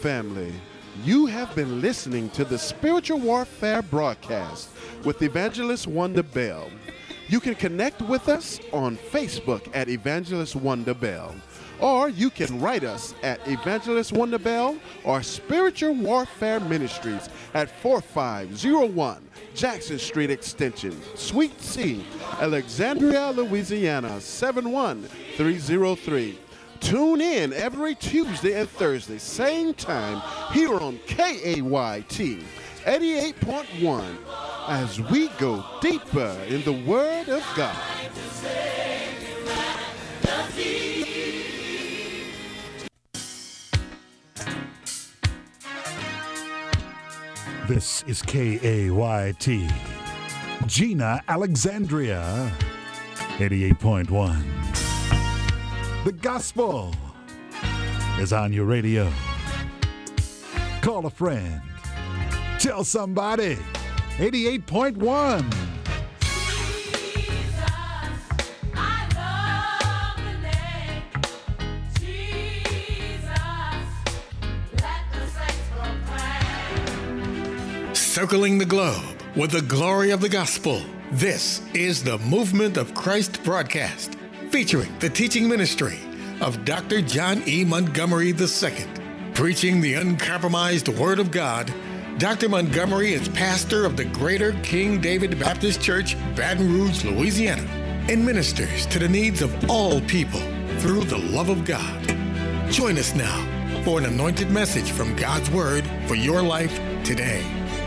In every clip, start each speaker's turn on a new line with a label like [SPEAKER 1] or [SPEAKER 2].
[SPEAKER 1] family. You have been listening to the Spiritual Warfare broadcast with Evangelist Wonder Bell. You can connect with us on Facebook at Evangelist Wonder Bell, or you can write us at Evangelist Wonder Bell or Spiritual Warfare Ministries at 4501 Jackson Street Extension, Suite C, Alexandria, Louisiana 71303. Tune in every Tuesday and Thursday, same time, here on KAYT 88.1, as we go deeper in the Word of God.
[SPEAKER 2] This is KAYT, Gina, Alexandria, 88.1. The gospel is on your radio. Call a friend. Tell somebody. 88.1.
[SPEAKER 3] Circling the globe with the glory of the gospel. This is the Movement of Christ broadcast, featuring the teaching ministry of Dr. John E. Montgomery II. Preaching the uncompromised Word of God, Dr. Montgomery is pastor of the Greater King David Baptist Church, Baton Rouge, Louisiana, and ministers to the needs of all people through the love of God. Join us now for an anointed message from God's Word for your life today.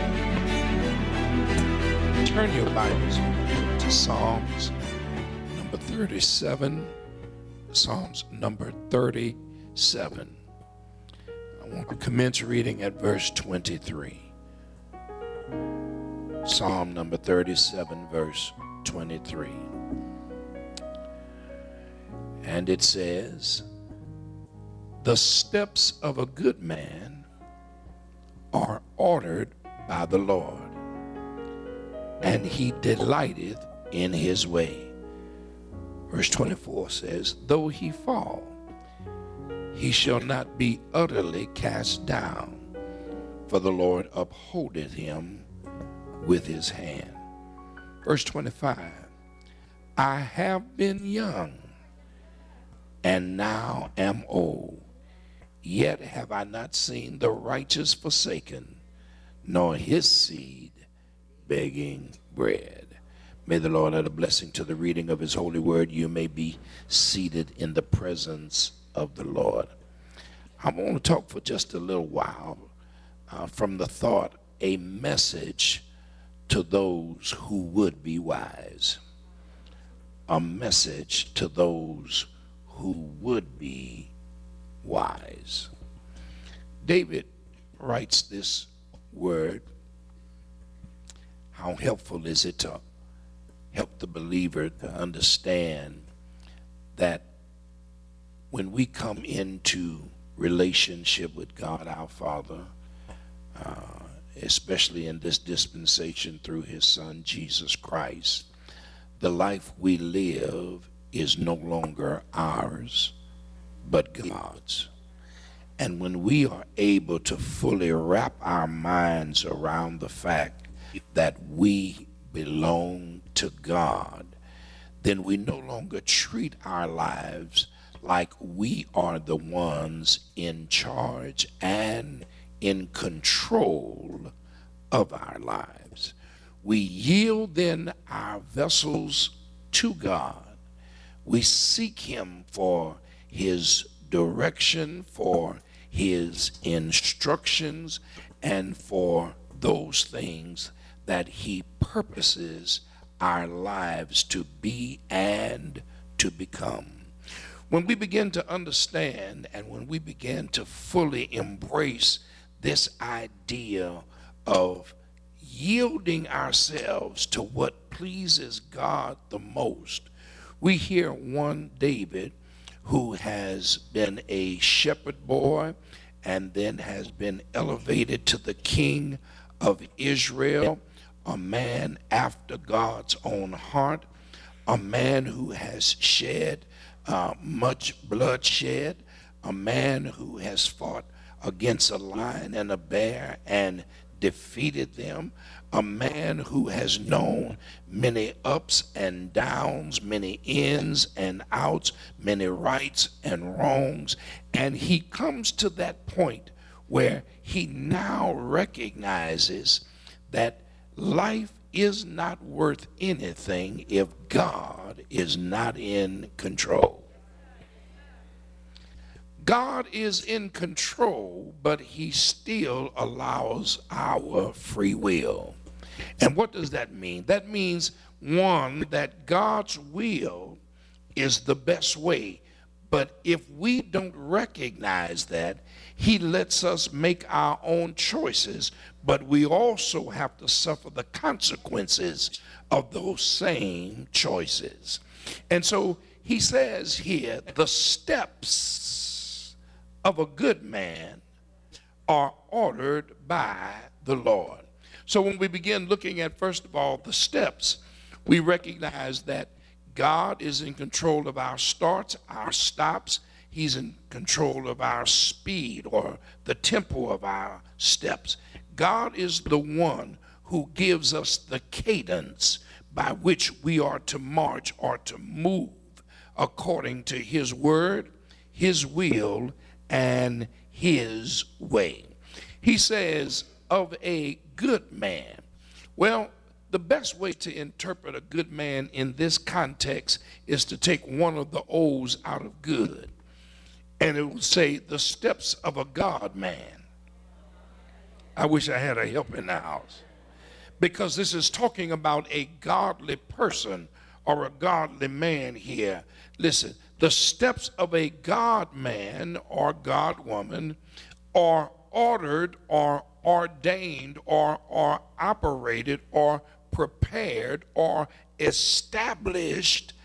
[SPEAKER 4] Turn your Bibles to Psalms number 37. Psalms number 37. I want to commence reading at verse 23. Psalm number 37, verse 23. And it says, "The steps of a good man are ordered by the Lord, and he delighteth in his way." Verse 24 says, "Though he fall, he shall not be utterly cast down, for the Lord upholdeth him with his hand." Verse 25, "I have been young, and now am old, yet have I not seen the righteous forsaken, nor his seed begging bread." May the Lord add a blessing to the reading of his holy word. You may be seated in the presence of the Lord. I want to talk for just a little while from the thought, a message to those who would be wise. A message to those who would be wise. David writes this word. How helpful is it to help the believer to understand that when we come into relationship with God our Father, especially in this dispensation through his Son Jesus Christ, the life we live is no longer ours but God's. And when we are able to fully wrap our minds around the fact that we belong to God, then we no longer treat our lives like we are the ones in charge and in control of our lives. We yield then our vessels to God. We seek him for his direction, for his instructions, and for those things that he purposes our lives to be and to become. When we begin to understand and when we begin to fully embrace this idea of yielding ourselves to what pleases God the most, we hear one David who has been a shepherd boy and then has been elevated to the king of Israel, a man after God's own heart, a man who has shed much bloodshed, a man who has fought against a lion and a bear and defeated them. A man who has known many ups and downs, many ins and outs, many rights and wrongs. And he comes to that point where he now recognizes that life is not worth anything if God is not in control. God is in control, but he still allows our free will. And what does that mean? That means, one, that God's will is the best way. But if we don't recognize that, he lets us make our own choices, but we also have to suffer the consequences of those same choices. And so he says here, the steps of a good man are ordered by the Lord. So when we begin looking at, first of all, the steps, we recognize that God is in control of our starts, our stops. He's in control of our speed or the tempo of our steps. God is the one who gives us the cadence by which we are to march or to move according to his word, his will, and his way. He says of a good man. Well, the best way to interpret a good man in this context is to take one of the O's out of good, and it will say the steps of a God man. I wish I had a help in the house, because this is talking about a godly person or a godly man here. Listen, the steps of a God man or God woman are ordered or ordained or operated or prepared or established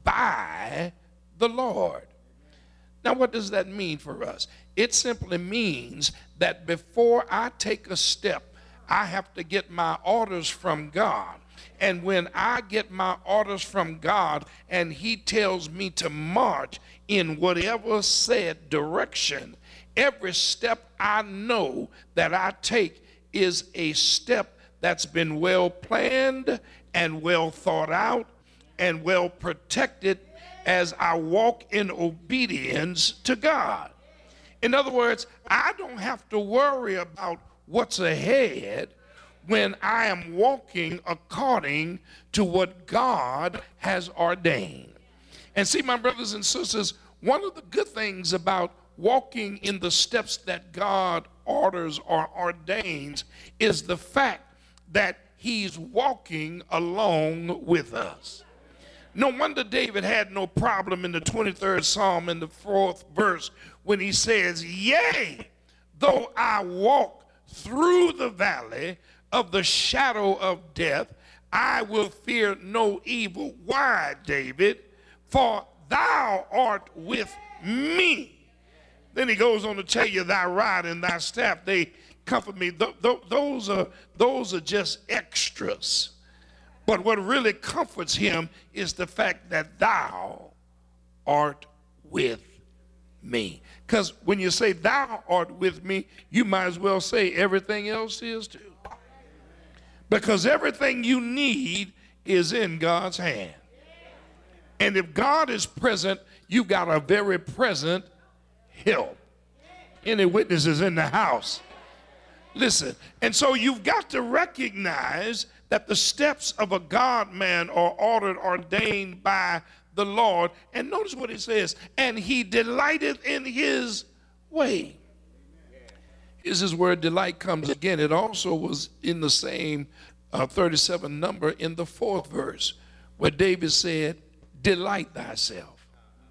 [SPEAKER 4] by the Lord. Now, what does that mean for us? It simply means that before I take a step, I have to get my orders from God. And when I get my orders from God and he tells me to march in whatever said direction, every step I know that I take is a step that's been well planned and well thought out and well protected as I walk in obedience to God. In other words, I don't have to worry about what's ahead when I am walking according to what God has ordained. And see, my brothers and sisters, one of the good things about walking in the steps that God orders or ordains is the fact that he's walking along with us. No wonder David had no problem in the 23rd Psalm in the 4th verse when he says, yea, though I walk through the valley of the shadow of death, I will fear no evil. Why, David? For thou art with me. Then he goes on to tell you, thy rod and thy staff, they comfort me. Those are just extras. But what really comforts him is the fact that thou art with me. Because when you say thou art with me, you might as well say everything else is too. Because everything you need is in God's hand. And if God is present, you've got a very present help. Any witnesses in the house? Listen, and so you've got to recognize that the steps of a God man are ordered, ordained by the Lord. And notice what it says, and he delighteth in his way. Is his word delight comes again. It also was in the same 37 number in the 4th verse, where David said, delight thyself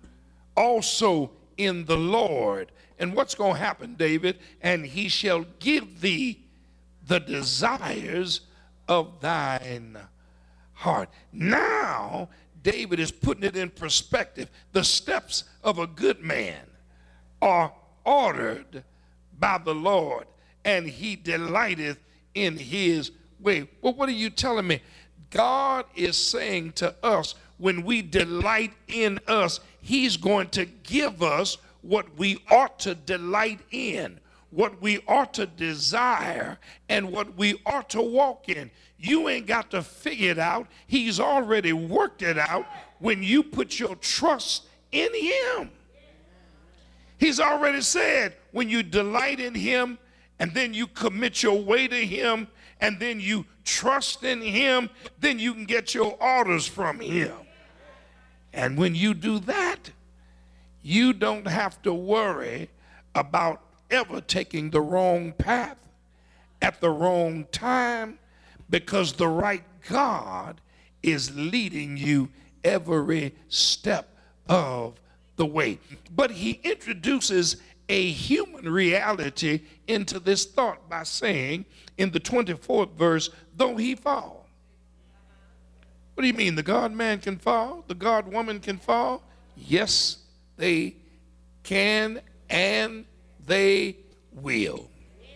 [SPEAKER 4] also in the Lord. And what's going to happen, David? And he shall give thee the desires of thine heart. Now, David is putting it in perspective. The steps of a good man are ordered by the Lord, and he delighteth in his way. Well, what are you telling me? God is saying to us, when we delight in us, he's going to give us what we ought to delight in. what we ought to desire, and what we ought to walk in. You ain't got to figure it out. He's already worked it out when you put your trust in him. He's already said when you delight in him, and then you commit your way to him, and then you trust in him, then you can get your orders from him. And when you do that, you don't have to worry about ever taking the wrong path at the wrong time, because the right God is leading you every step of the way. But he introduces a human reality into this thought by saying in the 24th verse, though he fall. What do you mean? The God man can fall? The God woman can fall? Yes, they can, and they will.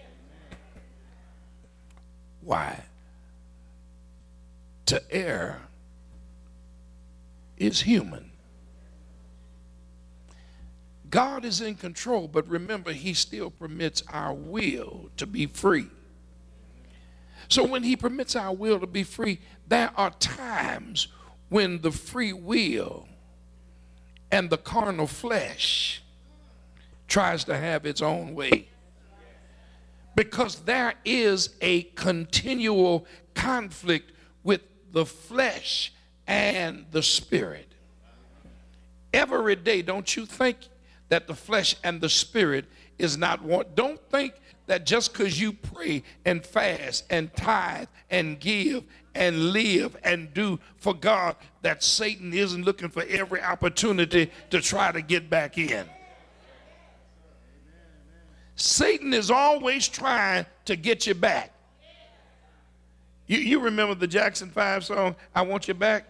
[SPEAKER 4] Why? To err is human. God is in control, but remember, he still permits our will to be free. So when he permits our will to be free, there are times when the free will and the carnal flesh tries to have its own way, because there is a continual conflict with the flesh and the spirit. Every day, don't you think that the flesh and the spirit is not one? Don't think that just because you pray and fast and tithe and give and live and do for God, that Satan isn't looking for every opportunity to try to get back in. Satan is always trying to get you back. You remember the Jackson 5 song, I Want You Back?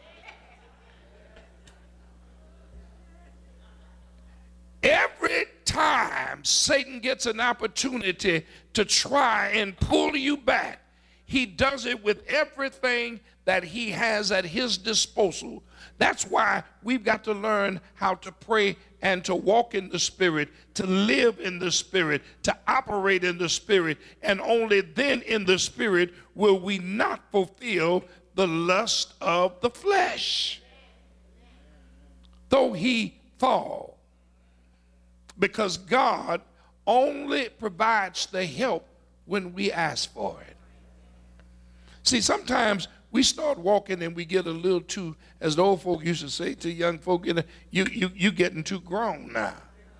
[SPEAKER 4] Every time Satan gets an opportunity to try and pull you back, he does it with everything that he has at his disposal. That's why we've got to learn how to pray and to walk in the Spirit, to live in the Spirit, to operate in the Spirit, and only then in the Spirit will we not fulfill the lust of the flesh. Though he fall, because God only provides the help when we ask for it. See, sometimes we start walking and we get a little too, as the old folk used to say to young folk, you getting too grown now.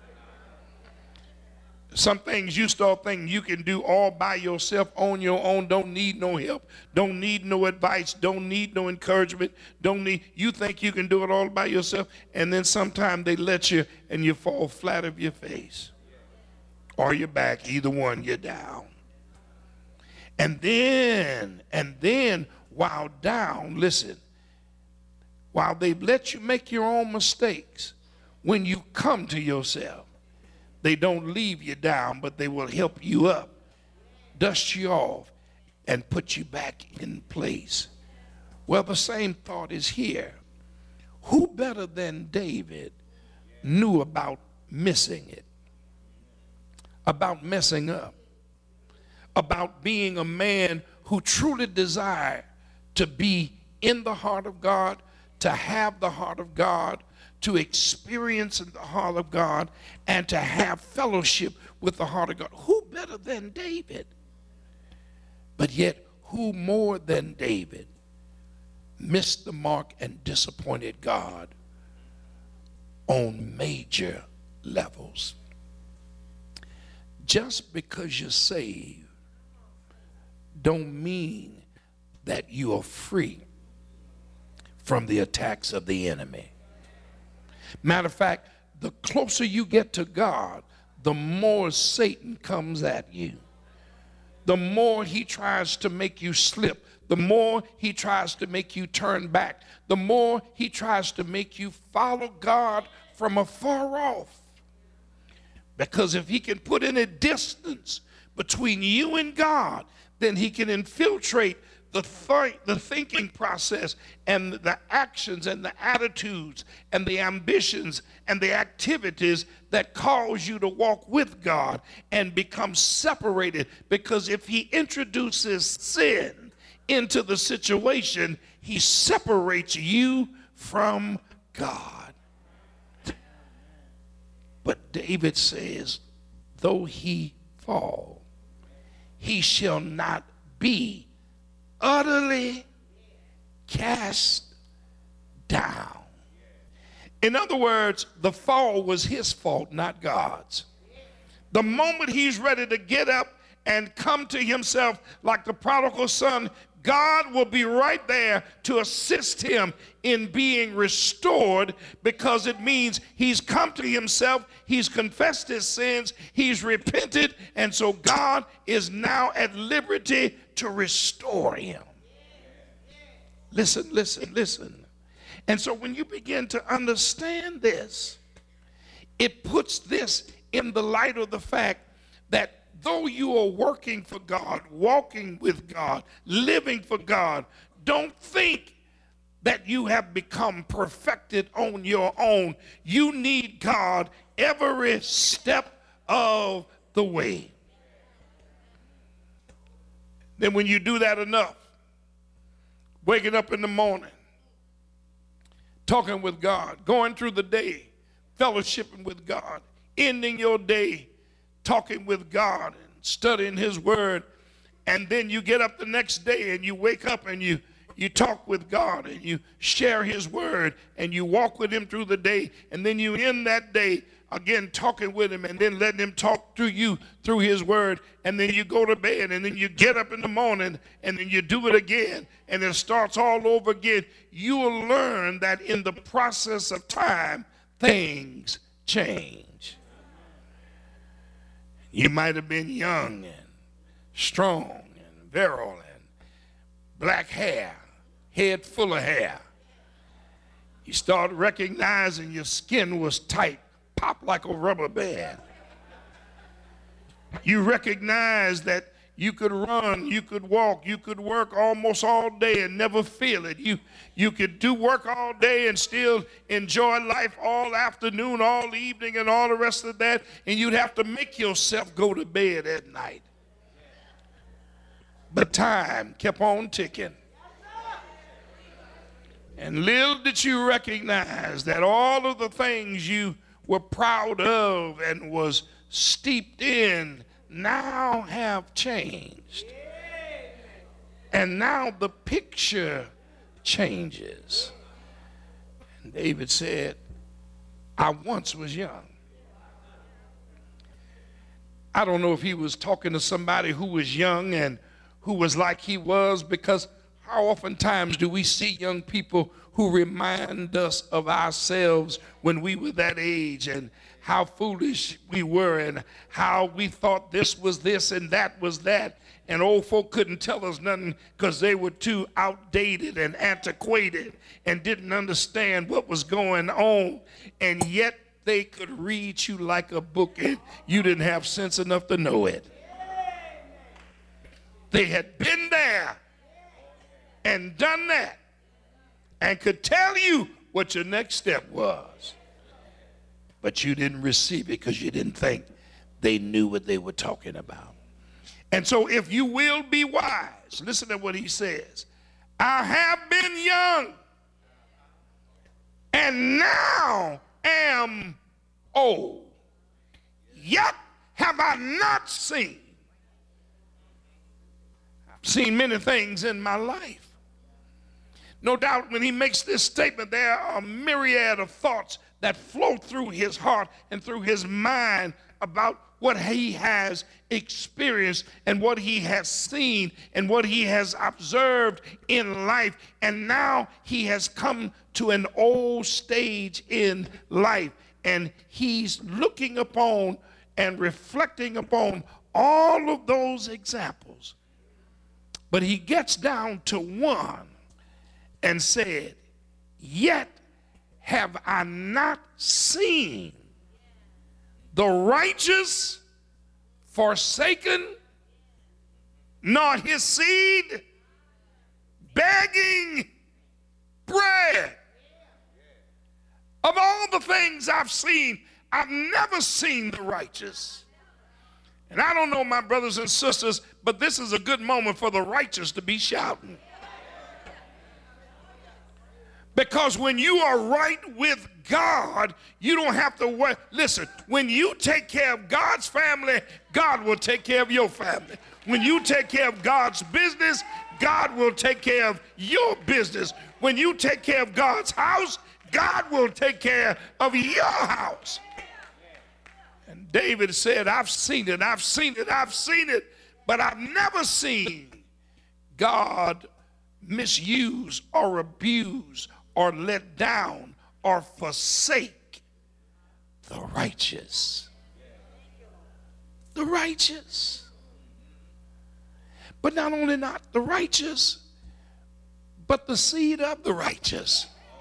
[SPEAKER 4] Some things you start thinking you can do all by yourself on your own, don't need no help, don't need no advice, don't need no encouragement, you think you can do it all by yourself, and then sometimes they let you and you fall flat of your face or your back, either one, you're down. And then while down, listen, while they let you make your own mistakes, when you come to yourself, they don't leave you down, but they will help you up, dust you off, and put you back in place. Well, the same thought is here. Who better than David knew about missing it, about messing up, about being a man who truly desired to be in the heart of God, to have the heart of God, to experience in the heart of God, and to have fellowship with the heart of God? Who better than David? But yet, who more than David missed the mark and disappointed God on major levels? Just because you're saved don't mean that you are free from the attacks of the enemy. Matter of fact, the closer you get to God, the more Satan comes at you. The more he tries to make you slip. The more he tries to make you turn back. The more he tries to make you follow God from afar off. Because if he can put any distance between you and God, then he can infiltrate the thinking process and the actions and the attitudes and the ambitions and the activities that cause you to walk with God and become separated. Because if he introduces sin into the situation, he separates you from God. But David says, though he fall, he shall not be utterly cast down. In other words, the fall was his fault, not God's. The moment he's ready to get up and come to himself like the prodigal son, God will be right there to assist him in being restored, because it means he's come to himself, he's confessed his sins, he's repented, and so God is now at liberty to restore him. Listen, listen, listen. And so when you begin to understand this, it puts this in the light of the fact that though you are working for God, walking with God, living for God, don't think that you have become perfected on your own. You need God every step of the way. Then when you do that enough, waking up in the morning, talking with God, going through the day, fellowshipping with God, ending your day talking with God and studying his word, and then you get up the next day and you wake up and you talk with God and you share his word and you walk with him through the day, and then you end that day again talking with him and then letting him talk through you through his word, and then you go to bed and then you get up in the morning and then you do it again and it starts all over again. You will learn that in the process of time, things change. You might have been young and strong and virile and black hair, head full of hair. You start recognizing your skin was tight, popped like a rubber band. You recognize that you could run, you could walk, you could work almost all day and never feel it. You could do work all day and still enjoy life all afternoon, all evening, and all the rest of that, and you'd have to make yourself go to bed at night. But time kept on ticking. And little did you recognize that all of the things you were proud of and was steeped in now have changed. And now the picture changes. And David said, I once was young. I don't know if he was talking to somebody who was young and who was like he was, because how oftentimes do we see young people who remind us of ourselves when we were that age, and how foolish we were, and how we thought this was this and that was that, and old folk couldn't tell us nothing because they were too outdated and antiquated and didn't understand what was going on, and yet they could read you like a book and you didn't have sense enough to know it. They had been there and done that and could tell you what your next step was. But you didn't receive it because you didn't think they knew what they were talking about. And so if you will be wise, listen to what he says. I have been young and now am old, yet have I not seen. I've seen many things in my life. No doubt when he makes this statement, there are a myriad of thoughts that flow through his heart and through his mind about what he has experienced and what he has seen and what he has observed in life. And now he has come to an old stage in life, and he's looking upon and reflecting upon all of those examples. But he gets down to one and said, yet have I not seen the righteous forsaken, nor his seed begging bread. Of all the things I've seen, I've never seen the righteous. And I don't know, my brothers and sisters, but this is a good moment for the righteous to be shouting. Because when you are right with God, you don't have to worry. Listen, when you take care of God's family, God will take care of your family. When you take care of God's business, God will take care of your business. When you take care of God's house, God will take care of your house. And David said, I've seen it, I've seen it, I've seen it, but I've never seen God misuse or abuse or let down or forsake the righteous. The righteous. But not only not the righteous, but the seed of the righteous.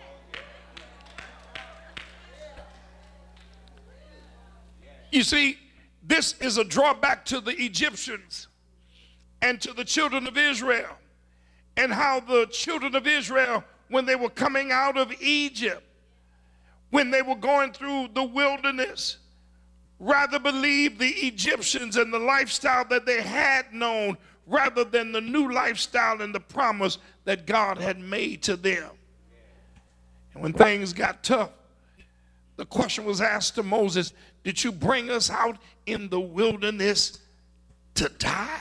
[SPEAKER 4] You see, this is a drawback to the Egyptians and to the children of Israel, and how the children of Israel, when they were coming out of Egypt, when they were going through the wilderness, rather believed the Egyptians and the lifestyle that they had known rather than the new lifestyle and the promise that God had made to them. And when things got tough, the question was asked to Moses, did you bring us out in the wilderness to die?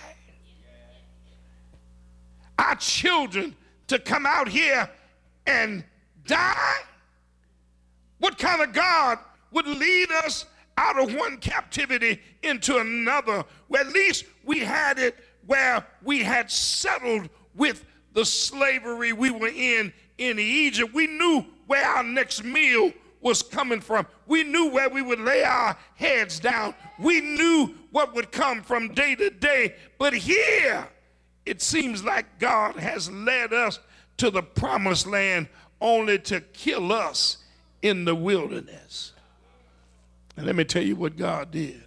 [SPEAKER 4] Our children to come out here and die? What kind of God would lead us out of one captivity into another, where at least we had it where we had settled with the slavery we were in Egypt? We knew where our next meal was coming from. We knew where we would lay our heads down. We knew what would come from day to day. But here, it seems like God has led us to the promised land only to kill us in the wilderness. And let me tell you what God did.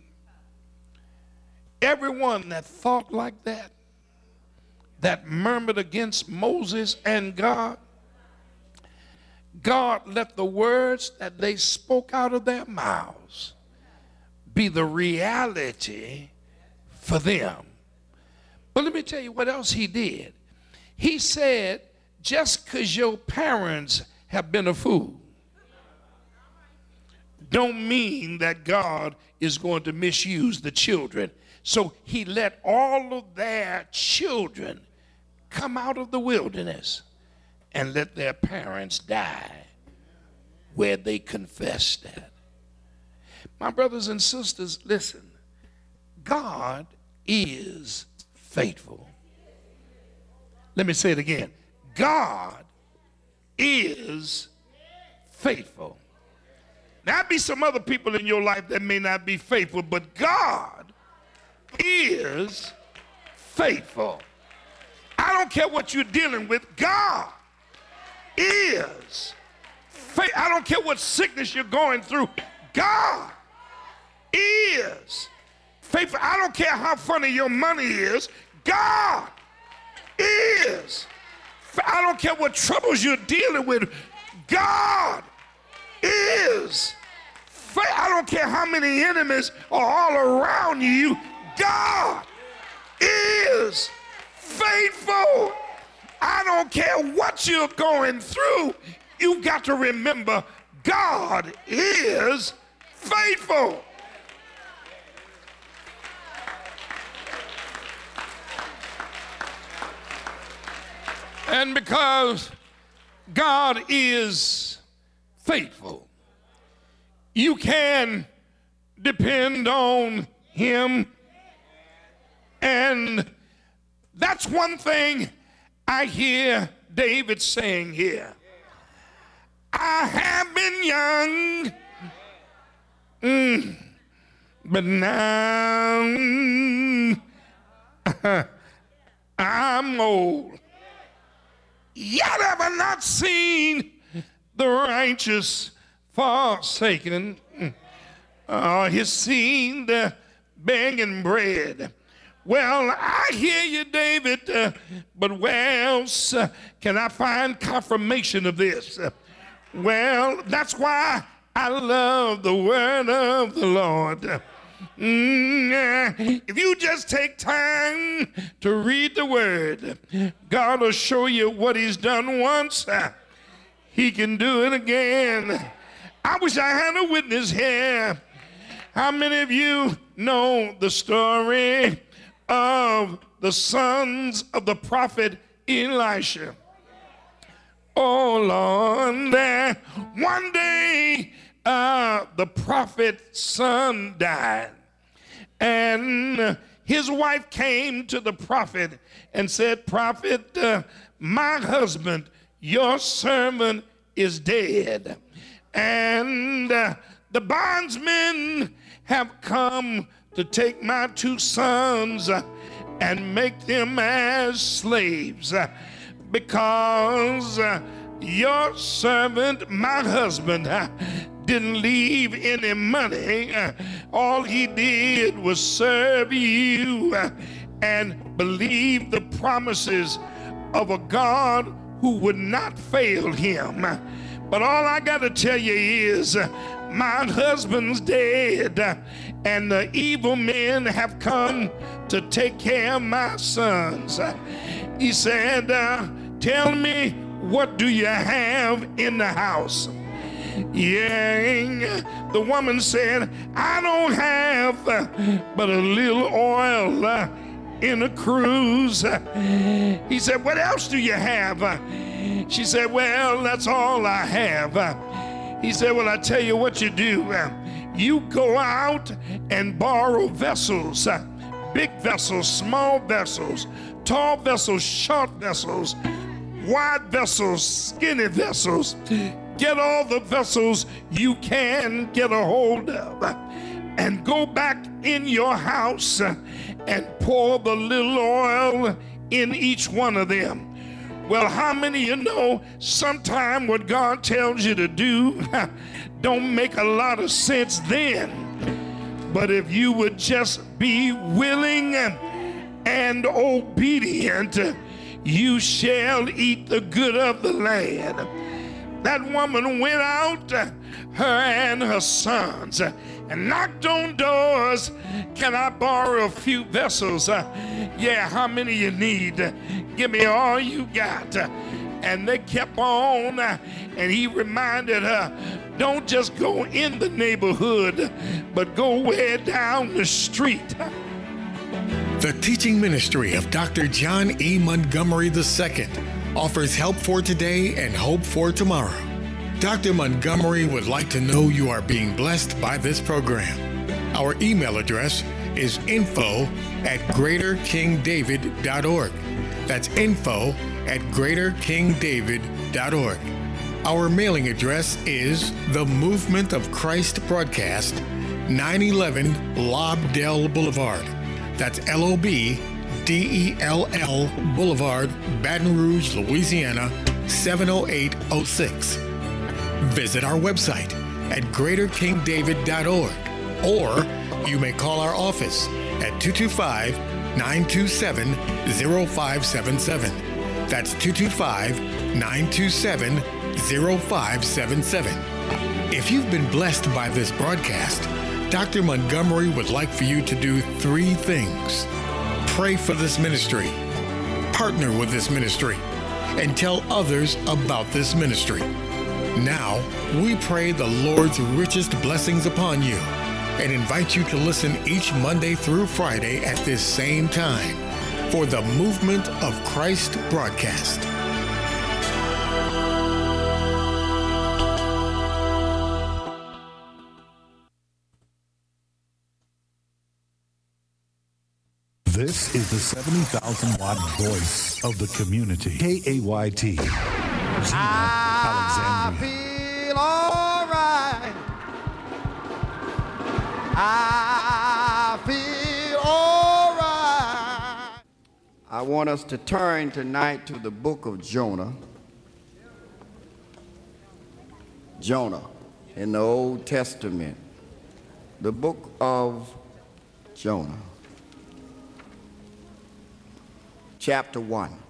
[SPEAKER 4] Everyone that thought like that, that murmured against Moses and God, God let the words that they spoke out of their mouths be the reality for them. But let me tell you what else he did. He said, just because your parents have been a fool, don't mean that God is going to misuse the children. So he let all of their children come out of the wilderness and let their parents die where they confessed that. My brothers and sisters, listen. God is faithful. Let me say it again. God is faithful. Now, be some other people in your life that may not be faithful, but God is faithful. I don't care what you're dealing with. God is faithful. I don't care what sickness you're going through. God is faithful. I don't care how funny your money is. God is. I don't care what troubles you're dealing with. God is. I don't care how many enemies are all around you. God is faithful. I don't care what you're going through. You've got to remember God is faithful. And because God is faithful, you can depend on him. And that's one thing I hear David saying here. I have been young, but now I'm old. Yet have I not seen the righteous forsaken, his seed begging bread. Well, I hear you, David, but where else can I find confirmation of this? Well, that's why I love the word of the Lord. If you just take time to read the word, God will show you what he's done once. He can do it again. I wish I had a witness here. How many of you know the story of the sons of the prophet Elisha? Oh, Lord, one day the prophet's son died, and his wife came to the prophet and said, "Prophet, my husband, your servant, is dead, and the bondsmen have come to take my two sons and make them as slaves, because your servant, my husband, didn't leave any money. All he did was serve you and believe the promises of a God who would not fail him. But all I got to tell you is my husband's dead, and the evil men have come to take care of my sons." He said, "Tell me, what do you have in the house?" Yeah, the woman said, "I don't have but a little oil in a cruse." He said, "What else do you have?" She said, "Well, that's all I have." He said, "Well, I tell you what you do. You go out and borrow vessels, big vessels, small vessels, tall vessels, short vessels, wide vessels, skinny vessels. Get all the vessels you can get a hold of, and go back in your house and pour the little oil in each one of them." Well, how many of you know sometime what God tells you to do don't make a lot of sense then? But if you would just be willing and obedient, you shall eat the good of the land. That woman went out, her and her sons, and knocked on doors. "Can I borrow a few vessels?" "Yeah, how many you need? Give me all you got." And they kept on, and he reminded her, don't just go in the neighborhood, but go way down the street.
[SPEAKER 3] The teaching ministry of Dr. John E. Montgomery II offers help for today and hope for tomorrow. Dr. Montgomery would like to know you are being blessed by this program. Our email address is info@greaterkingdavid.org. That's info@greaterkingdavid.org. Our mailing address is The Movement of Christ Broadcast, 911 Lobdell Boulevard. That's LOBDELL Boulevard, Baton Rouge, Louisiana, 70806. Visit our website at greaterkingdavid.org, or you may call our office at 225-927-0577. That's 225-927-0577. If you've been blessed by this broadcast, Dr. Montgomery would like for you to do 3 things. Pray for this ministry, partner with this ministry, and tell others about this ministry. Now, we pray the Lord's richest blessings upon you and invite you to listen each Monday through Friday at this same time for the Movement of Christ broadcast.
[SPEAKER 2] This is the 70,000-watt voice of the community. KAYT. Gina Alexandria.
[SPEAKER 5] Feel all right. I feel all right. I want us to turn tonight to the book of Jonah. Jonah in the Old Testament. The book of Jonah. chapter 1.